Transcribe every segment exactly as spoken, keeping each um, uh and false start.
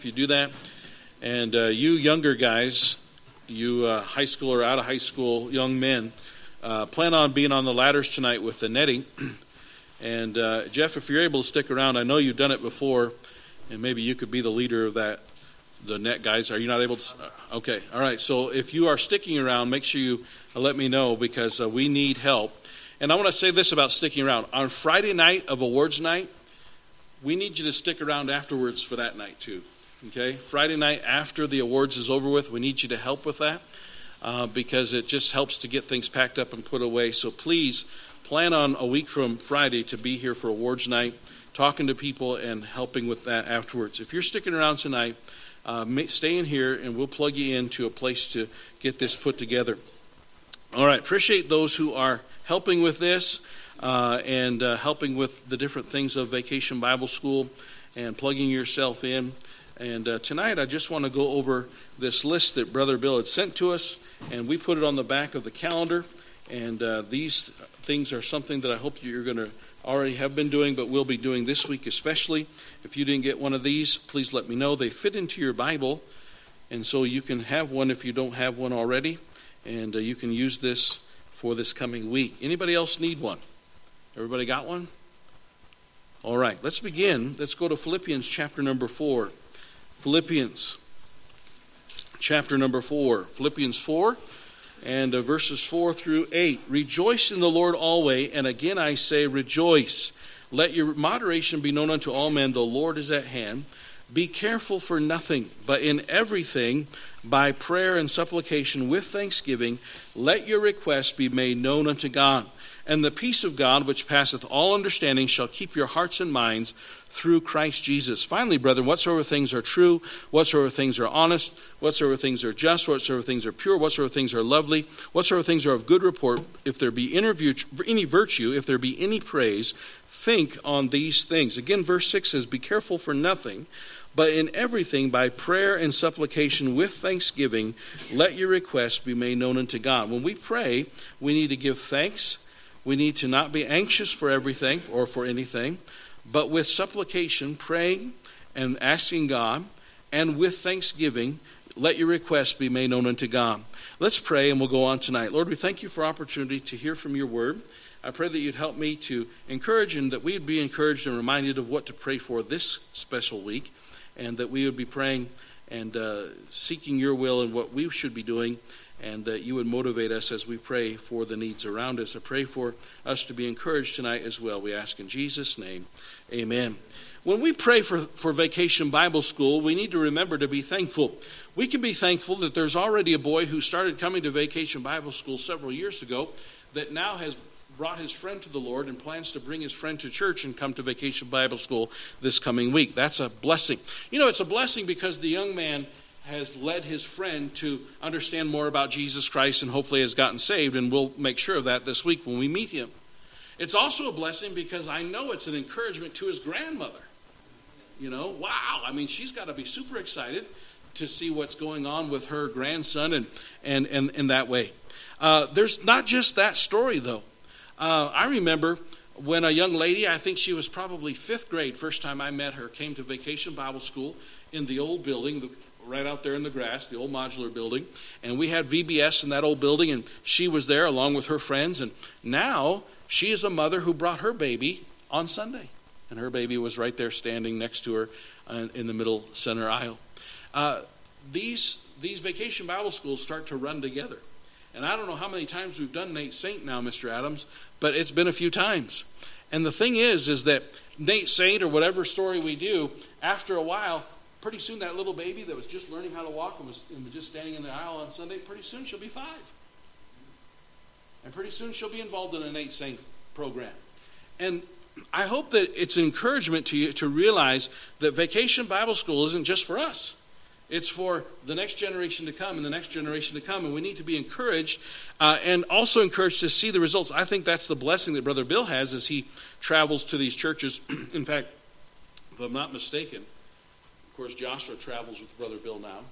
If you do that, and uh, you younger guys, you uh, high school or out of high school young men, uh, plan on being on the ladders tonight with the netting. And uh, Jeff, if you're able to stick around, I know you've done it before, and maybe you could be the leader of that, the net guys. Are you not able to? Okay, all right. So if you are sticking around, make sure you let me know, because uh, we need help. And I want to say this about sticking around. On Friday night of awards night, we need you to stick around afterwards for that night too. Okay, Friday night after the awards is over with, we need you to help with that uh, because it just helps to get things packed up and put away. So please plan on a week from Friday to be here for awards night, talking to people and helping with that afterwards. If you're sticking around tonight, uh, stay in here and we'll plug you into a place to get this put together. All right, appreciate those who are helping with this uh, and uh, helping with the different things of Vacation Bible School and plugging yourself in. And uh, tonight I just want to go over this list that Brother Bill had sent to us, and we put it on the back of the calendar. And uh, these things are something that I hope you're going to already have been doing, but will be doing this week especially. If you didn't get one of these, please let me know. They fit into your Bible, and so you can have one if you don't have one already, and uh, you can use this for this coming week. Anybody else need one? Everybody got one? All right, let's begin. Let's go to Philippians chapter number four. Philippians chapter number four. Philippians four and uh, verses four through eight. Rejoice in the Lord always, and again I say rejoice. Let your moderation be known unto all men, the Lord is at hand. Be careful for nothing, but in everything, by prayer and supplication with thanksgiving, let your requests be made known unto God. And the peace of God, which passeth all understanding, shall keep your hearts and minds through Christ Jesus. Finally, brethren, whatsoever things are true, whatsoever things are honest, whatsoever things are just, whatsoever things are pure, whatsoever things are lovely, whatsoever things are of good report, if there be any virtue, if there be any praise, think on these things. Again, verse six says, be careful for nothing, but in everything by prayer and supplication with thanksgiving, let your requests be made known unto God. When we pray, we need to give thanks. We need to not be anxious for everything or for anything, but with supplication, praying and asking God, and with thanksgiving, let your requests be made known unto God. Let's pray and we'll go on tonight. Lord, we thank you for opportunity to hear from your word. I pray that you'd help me to encourage and that we'd be encouraged and reminded of what to pray for this special week, and that we would be praying and uh, seeking your will and what we should be doing, and that you would motivate us as we pray for the needs around us. I pray for us to be encouraged tonight as well. We ask in Jesus' name, amen. When we pray for, for Vacation Bible School, we need to remember to be thankful. We can be thankful that there's already a boy who started coming to Vacation Bible School several years ago that now has brought his friend to the Lord and plans to bring his friend to church and come to Vacation Bible School this coming week. That's a blessing. You know, it's a blessing because the young man has led his friend to understand more about Jesus Christ and hopefully has gotten saved, and we'll make sure of that this week when we meet him. It's also a blessing because I know it's an encouragement to his grandmother. You know, wow, I mean, she's got to be super excited to see what's going on with her grandson and and and in that way. Uh, there's not just that story, though. Uh, I remember when a young lady, I think she was probably fifth grade, first time I met her, came to Vacation Bible School in the old building, the right out there in the grass, the old modular building. And we had V B S in that old building, and she was there along with her friends. And now she is a mother who brought her baby on Sunday. And her baby was right there standing next to her uh, in the middle center aisle. Uh, these, these Vacation Bible Schools start to run together. And I don't know how many times we've done Nate Saint now, Mister Adams, but it's been a few times. And the thing is, is that Nate Saint or whatever story we do, after a while, pretty soon that little baby that was just learning how to walk and was, and was just standing in the aisle on Sunday, pretty soon she'll be five. And pretty soon she'll be involved in a Nate Saint program. And I hope that it's an encouragement to you to realize that Vacation Bible School isn't just for us. It's for the next generation to come and the next generation to come. And we need to be encouraged uh, and also encouraged to see the results. I think that's the blessing that Brother Bill has as he travels to these churches. In fact, if I'm not mistaken, of course, Joshua travels with Brother Bill now.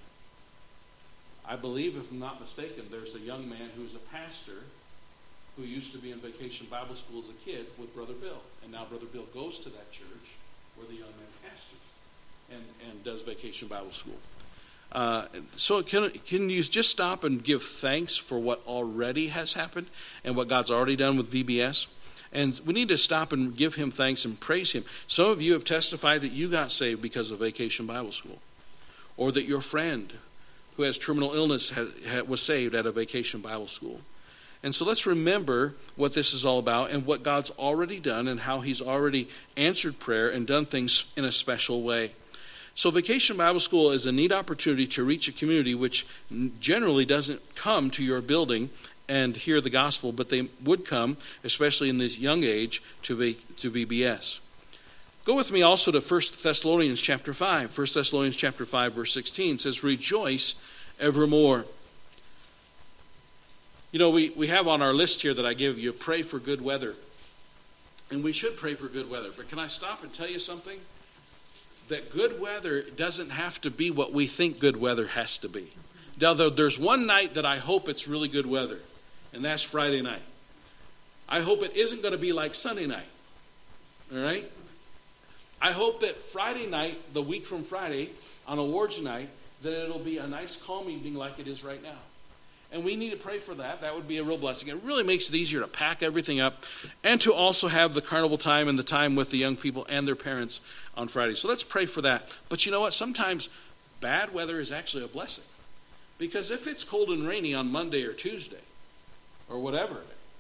I believe, if I'm not mistaken, there's a young man who's a pastor who used to be in Vacation Bible School as a kid with Brother Bill. And now Brother Bill goes to that church where the young man pastors. and, and does Vacation Bible School. Uh, so can, can you just stop and give thanks for what already has happened and what God's already done with V B S? And we need to stop and give him thanks and praise him. Some of you have testified that you got saved because of Vacation Bible School, or that your friend who has terminal illness has, was saved at a Vacation Bible School. And so let's remember what this is all about and what God's already done and how he's already answered prayer and done things in a special way. So Vacation Bible School is a neat opportunity to reach a community which generally doesn't come to your building and hear the gospel, but they would come, especially in this young age, to v, to V B S. Go with me also to First Thessalonians chapter five. First Thessalonians chapter five, verse sixteen says, "Rejoice evermore." You know, we, we have on our list here that I give you, pray for good weather. And we should pray for good weather. But can I stop and tell you something? That good weather doesn't have to be what we think good weather has to be. Now, there's one night that I hope it's really good weather, and that's Friday night. I hope it isn't going to be like Sunday night. All right? I hope that Friday night, the week from Friday, on awards night, that it'll be a nice, calm evening like it is right now. And we need to pray for that. That would be a real blessing. It really makes it easier to pack everything up and to also have the carnival time and the time with the young people and their parents on Friday. So let's pray for that. But you know what? Sometimes bad weather is actually a blessing. Because if it's cold and rainy on Monday or Tuesday or whatever,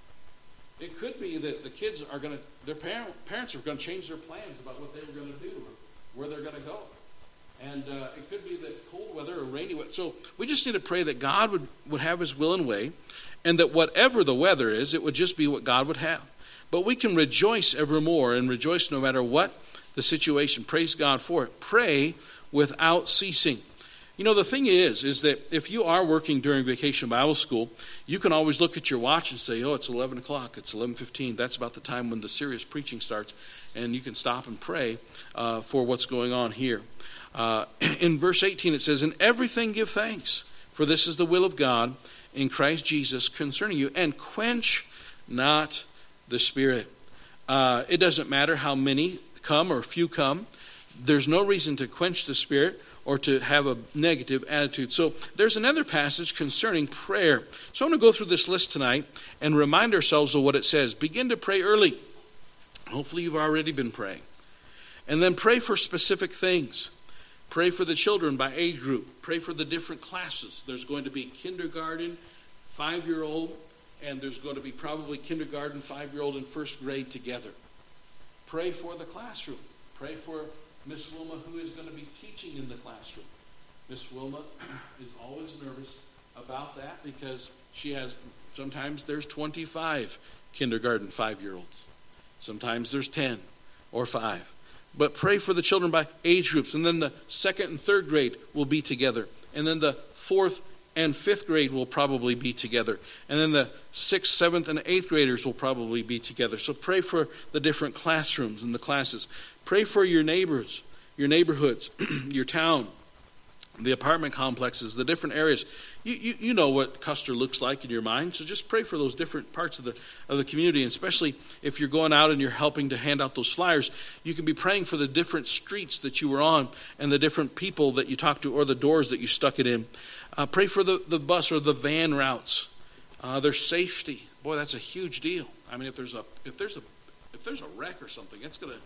it could be that the kids are going to, their parent, parents are going to change their plans about what they were going to do or where they're going to go. And uh, it could be that cold weather or rainy weather. So we just need to pray that God would, would have his will and way, and that whatever the weather is, it would just be what God would have. But we can rejoice evermore and rejoice no matter what the situation. Praise God for it. Pray without ceasing. You know, the thing is, is that if you are working during Vacation Bible School, you can always look at your watch and say, oh, it's eleven o'clock, it's eleven fifteen. That's about the time when the serious preaching starts. And you can stop and pray uh, for what's going on here. Uh, in verse eighteen it says, "In everything give thanks, for this is the will of God in Christ Jesus concerning you, and quench not the Spirit." Uh, it doesn't matter how many come or few come. There's no reason to quench the Spirit or to have a negative attitude. So there's another passage concerning prayer. So I'm going to go through this list tonight and remind ourselves of what it says. Begin to pray early. Hopefully you've already been praying. And then pray for specific things. Pray for the children by age group. Pray for the different classes. There's going to be kindergarten, five-year-old, and there's going to be probably kindergarten, five-year-old, and first grade together. Pray for the classroom. Pray for Miss Wilma, who is going to be teaching in the classroom. Miss Wilma is always nervous about that because she has, sometimes there's twenty-five kindergarten five-year-olds. Sometimes there's ten or five. But pray for the children by age groups. And then the second and third grade will be together. And then the fourth and fifth grade will probably be together. And then the sixth, seventh, and eighth graders will probably be together. So pray for the different classrooms and the classes. Pray for your neighbors, your neighborhoods, your town, the apartment complexes, the different areas. You, you you know what Custer looks like in your mind, so just pray for those different parts of the of the community, and especially if you're going out and you're helping to hand out those flyers, you can be praying for the different streets that you were on and the different people that you talked to or the doors that you stuck it in. Uh, pray for the, the bus or the van routes, uh, their safety. Boy, that's a huge deal. I mean, if there's a if there's a if there's a wreck or something, it's gonna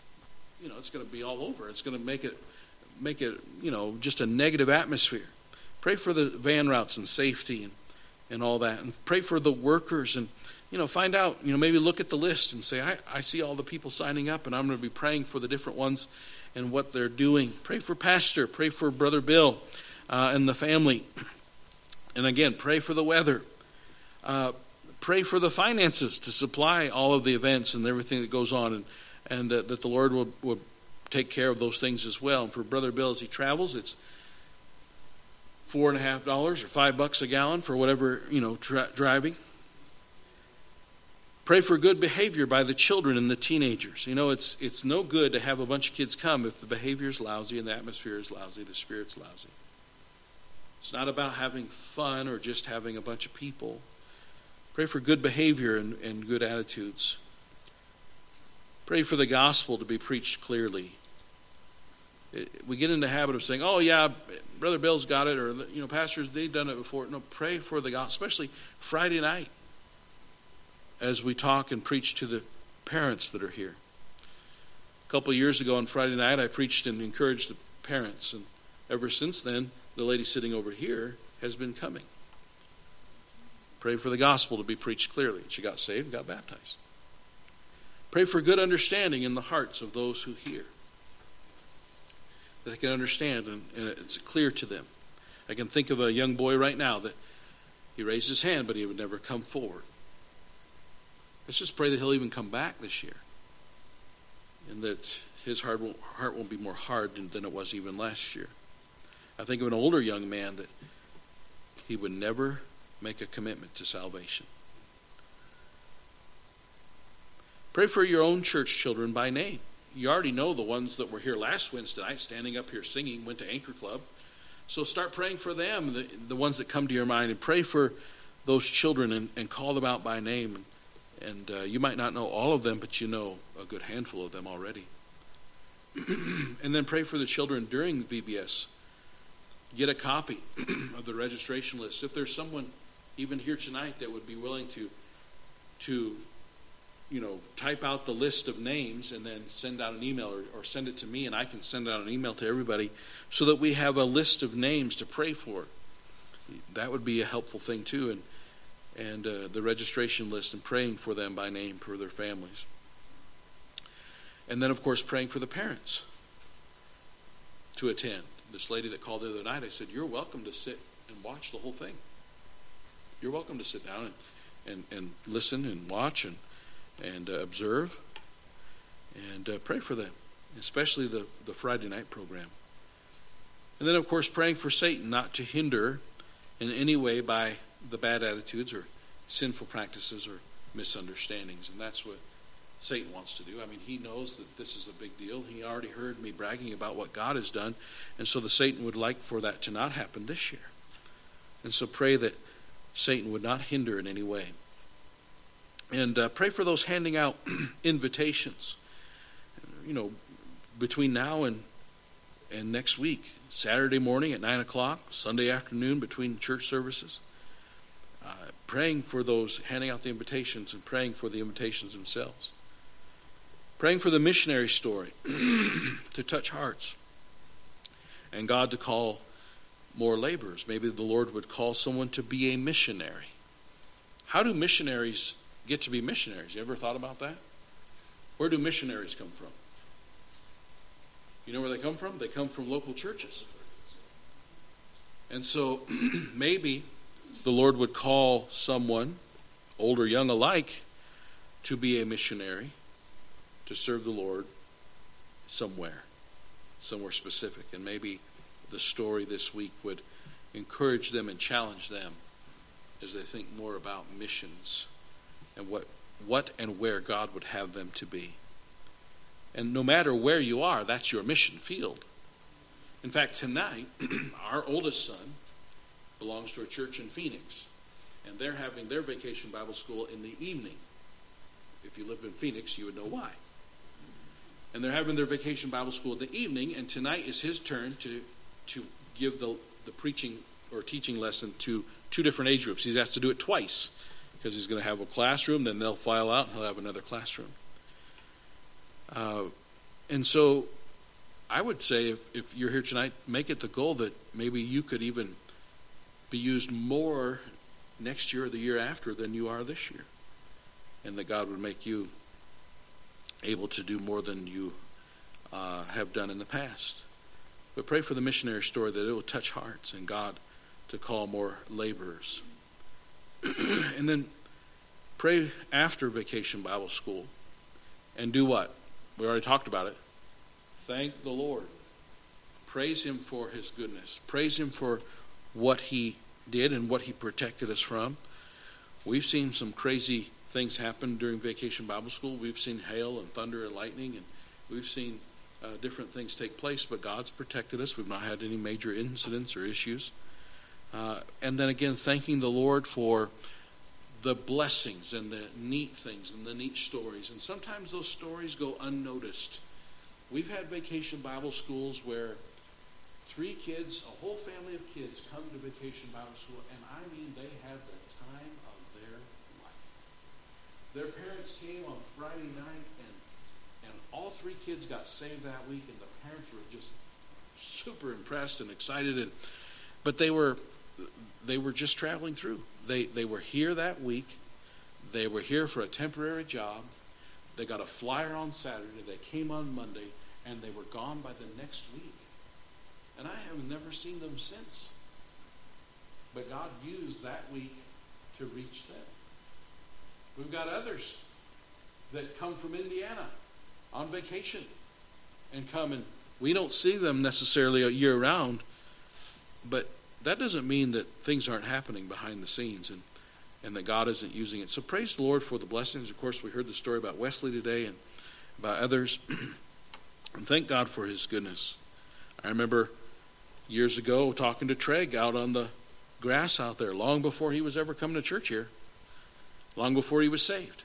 you know it's gonna be all over. It's gonna make it. make it, you know, just a negative atmosphere. Pray for the van routes and safety and, and all that. And pray for the workers and, you know, find out, you know, maybe look at the list and say, I, I see all the people signing up and I'm going to be praying for the different ones and what they're doing. Pray for Pastor. Pray for Brother Bill uh, and the family. And again, pray for the weather. Uh, pray for the finances to supply all of the events and everything that goes on, and, and uh, that the Lord will, will take care of those things as well. And for Brother Bill as he travels, it's four and a half dollars or five bucks a gallon for whatever, you know, tra- driving. Pray for good behavior by the children and the teenagers. You know, it's it's no good to have a bunch of kids come if the behavior is lousy and the atmosphere is lousy, the spirit's lousy. It's not about having fun or just having a bunch of people. Pray for good behavior and, and good attitudes. Pray for the gospel to be preached clearly. we get in the habit of saying, oh yeah, Brother Bill's got it, or, you know, pastors, they've done it before. No, pray for the gospel, especially Friday night as we talk and preach to the parents that are here. A couple of years ago on Friday night, I preached and encouraged the parents, and ever since then, the lady sitting over here has been coming. Pray for the gospel to be preached clearly. She got saved and got baptized. Pray for good understanding in the hearts of those who hear, that they can understand and, and it's clear to them. I can think of a young boy right now that he raised his hand, but he would never come forward. Let's just pray that he'll even come back this year, and that his heart won't, heart won't be more hard than, than it was even last year. I think of an older young man that he would never make a commitment to salvation. Pray for your own church children by name. You already know the ones that were here last Wednesday night, standing up here singing, went to Anchor Club. So start praying for them, the, the ones that come to your mind, and pray for those children and, and call them out by name. And, and uh, you might not know all of them, but you know a good handful of them already. And then pray for the children during V B S. Get a copy of the registration list. If there's someone even here tonight that would be willing to, to you know, type out the list of names and then send out an email, or, or send it to me and I can send out an email to everybody so that we have a list of names to pray for. That would be a helpful thing too. And and uh, the registration list and praying for them by name, for their families. And then, of course, praying for the parents to attend. This lady that called the other night, I said, you're welcome to sit and watch the whole thing. You're welcome to sit down and, and, and listen and watch and, and uh, observe and uh, pray for them, especially the, the Friday night program. And then, of course, praying for Satan not to hinder in any way by the bad attitudes or sinful practices or misunderstandings. And that's what Satan wants to do. I mean, he knows that this is a big deal. He already heard me bragging about what God has done. And so the Satan would like for that to not happen this year. And so pray that Satan would not hinder in any way. And uh, pray for those handing out invitations. You know, between now and and next week, Saturday morning at nine o'clock, Sunday afternoon between church services. Uh, praying for those handing out the invitations and praying for the invitations themselves. Praying for the missionary story to touch hearts and God to call more laborers. Maybe the Lord would call someone to be a missionary. How do missionaries get to be missionaries? You ever thought about that? Where do missionaries come from? You know where they come from? They come from local churches. And so maybe the Lord would call someone, old or young alike, to be a missionary, to serve the Lord somewhere, somewhere specific. And maybe the story this week would encourage them and challenge them as they think more about missions and what, what and where God would have them to be. And no matter where you are, that's your mission field. In fact, tonight, our oldest son belongs to a church in Phoenix, and they're having their vacation Bible school in the evening. If you live in Phoenix, you would know why. And they're having their vacation Bible school in the evening, and tonight is his turn to to give the, the preaching or teaching lesson to two different age groups. He's asked to do it twice, because he's going to have a classroom, then they'll file out, and he'll have another classroom. Uh, and so I would say if, if you're here tonight, make it the goal that maybe you could even be used more next year or the year after than you are this year. And that God would make you able to do more than you uh, have done in the past. But pray for the missionary story that it will touch hearts and God to call more laborers. And then pray after Vacation Bible School and do what? We already talked about it. Thank the Lord. Praise Him for His goodness. Praise Him for what He did and what He protected us from. We've seen some crazy things happen during Vacation Bible School. We've seen hail and thunder and lightning, and we've seen uh, different things take place, but God's protected us. We've not had any major incidents or issues. Uh, and then again, thanking the Lord for the blessings and the neat things and the neat stories. And sometimes those stories go unnoticed We've had vacation Bible schools where three kids, a whole family of kids, come to vacation Bible school, and I mean they had the time of their life. Their parents came on Friday night, and and all three kids got saved that week, and the parents were just super impressed and excited. And but they were they were just traveling through. They they were here that week. They were here for a temporary job. They got a flyer on Saturday. They came on Monday, and they were gone by the next week. And I have never seen them since. But God used that week to reach them. We've got others that come from Indiana on vacation and come, and we don't see them necessarily a year round, but that doesn't mean that things aren't happening behind the scenes and, and that God isn't using it. So praise the Lord for the blessings. Of course, we heard the story about Wesley today and about others. And thank God for his goodness. I remember years ago talking to Treg out on the grass out there, long before he was ever coming to church here, long before he was saved.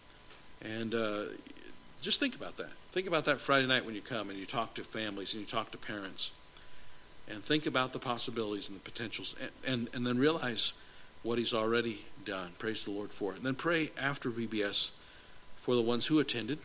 And uh, just think about that. Think about that Friday night when you come and you talk to families and you talk to parents. And think about the possibilities and the potentials. And, and, and then realize what he's already done. Praise the Lord for it. And then pray after V B S for the ones who attended.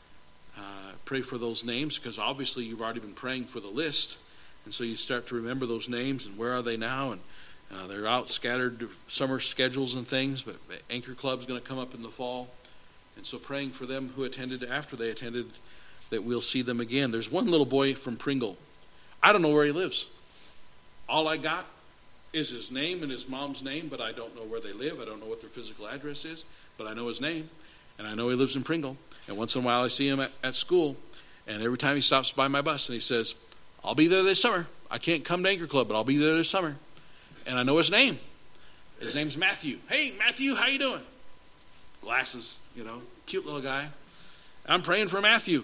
Uh, pray for those names, because obviously you've already been praying for the list. And so you start to remember those names and where are they now. And uh, they're out scattered summer schedules and things. But Anchor Club's going to come up in the fall. And so praying for them who attended after they attended, that we'll see them again. There's one little boy from Pringle. I don't know where he lives. All I got is his name and his mom's name, but I don't know where they live. I don't know what their physical address is, but I know his name, and I know he lives in Pringle. And once in a while I see him at, at school, and every time he stops by my bus and he says, I'll be there this summer. I can't come to Anchor Club, but I'll be there this summer. And I know his name. His name's Matthew. Hey, Matthew, how you doing? Glasses, you know, cute little guy. I'm praying for Matthew,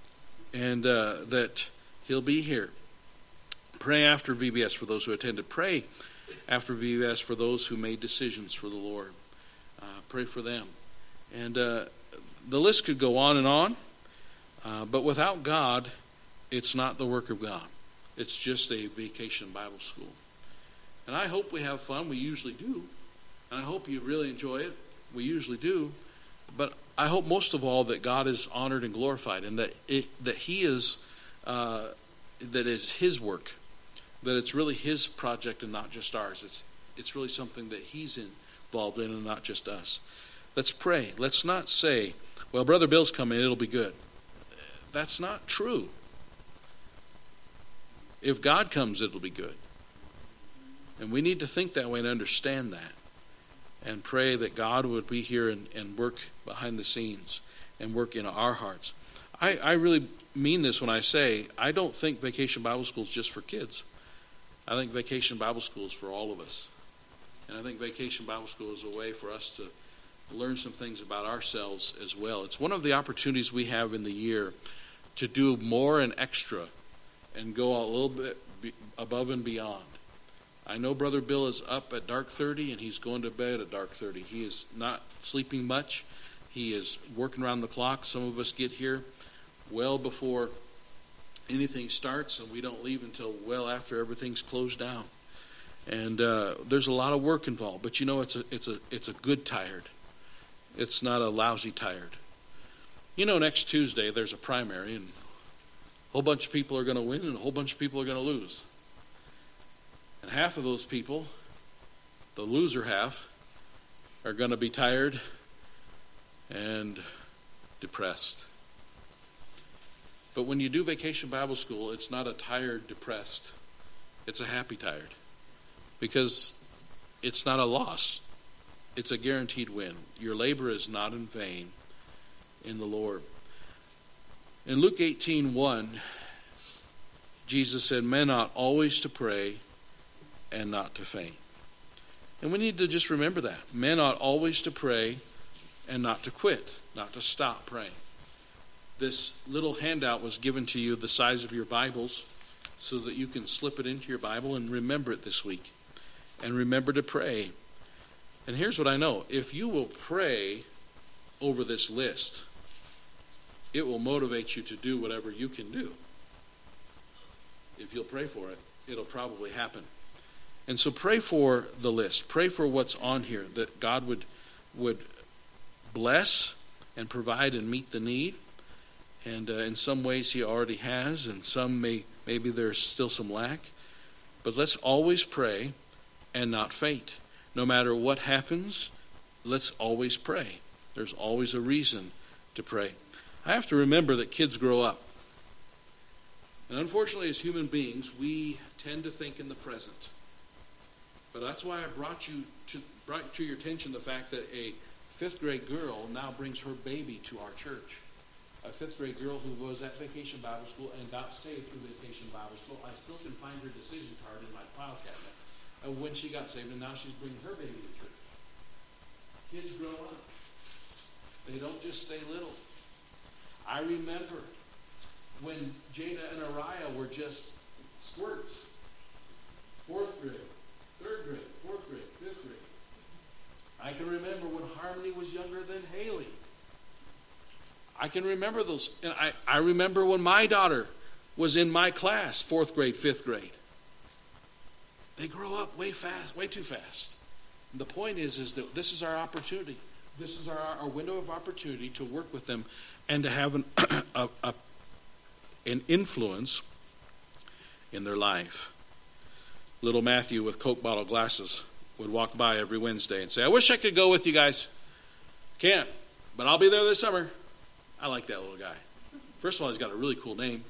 and uh, that he'll be here. Pray after V B S for those who attended. Pray after V B S for those who made decisions for the Lord. Uh, pray for them. And uh, the list could go on and on, uh, but without God, it's not the work of God. It's just a vacation Bible school. And I hope we have fun. We usually do. And I hope you really enjoy it. We usually do. But I hope most of all that God is honored and glorified, and that it, that He is, uh, that is His work, that it's really His project and not just ours. It's it's really something that He's involved in and not just us. Let's pray. Let's not say, well, Brother Bill's coming, it'll be good. That's not true. If God comes, it'll be good. And we need to think that way and understand that. And pray that God would be here and, and work behind the scenes and work in our hearts. I, I really mean this when I say I don't think Vacation Bible School is just for kids. I think Vacation Bible School is for all of us. And I think Vacation Bible School is a way for us to learn some things about ourselves as well. It's one of the opportunities we have in the year to do more and extra and go a little bit above and beyond. I know Brother Bill is up at dark thirty, and he's going to bed at dark thirty. He is not sleeping much. He is working around the clock. Some of us get here well before anything starts, and we don't leave until well after everything's closed down. And uh, there's a lot of work involved, but you know, it's a it's a it's a good tired. It's not a lousy tired. You know, next Tuesday there's a primary, and a whole bunch of people are going to win, and a whole bunch of people are going to lose. And half of those people, the loser half, are going to be tired and depressed. But when you do Vacation Bible School, it's not a tired, depressed. It's a happy tired. Because it's not a loss. It's a guaranteed win. Your labor is not in vain in the Lord. In Luke eighteen one, Jesus said, men ought always to pray and not to faint. And we need to just remember that. Men ought always to pray and not to quit, not to stop praying. This little handout was given to you the size of your Bibles so that you can slip it into your Bible and remember it this week. And remember to pray. And here's what I know. If you will pray over this list, it will motivate you to do whatever you can do. If you'll pray for it, it'll probably happen. And so pray for the list. Pray for what's on here, that God would would bless and provide and meet the need. And uh, in some ways he already has, and some may maybe there's still some lack. But let's always pray and not faint. No matter what happens, let's always pray. There's always a reason to pray. I have to remember that kids grow up. And unfortunately, as human beings, we tend to think in the present. But that's why I brought you to brought to your attention the fact that a fifth grade girl now brings her baby to our church. A fifth grade girl who was at Vacation Bible School and got saved through Vacation Bible School. I still can find her decision card in my file cabinet of when she got saved, and now she's bringing her baby to church. Kids grow up. They don't just stay little. I remember when Jada and Araya were just squirts. Fourth grade, third grade, fourth grade, fifth grade. I can remember when Harmony was younger than Haley. I can remember those. And I, I remember when my daughter was in my class, fourth grade, fifth grade. They grow up way fast, way too fast. And the point is, is that this is our opportunity. This is our, our window of opportunity to work with them and to have an, a, a, an influence in their life. Little Matthew with Coke bottle glasses would walk by every Wednesday and say, I wish I could go with you guys. Can't, but I'll be there this summer. I like that little guy. First of all, he's got a really cool name.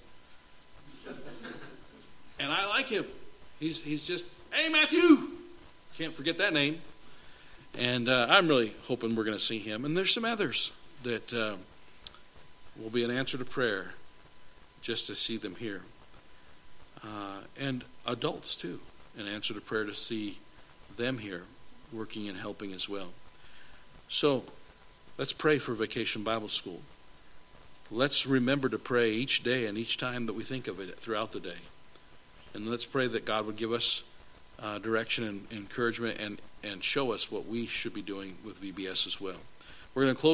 And I like him. He's he's just, hey, Matthew. Can't forget that name. And uh, I'm really hoping we're going to see him. And there's some others that uh, will be an answer to prayer just to see them here. Uh, and adults, too. An answer to prayer to see them here working and helping as well. So let's pray for Vacation Bible School. Let's remember to pray each day and each time that we think of it throughout the day. And let's pray that God would give us uh, direction and encouragement and, and show us what we should be doing with V B S as well. We're going to close.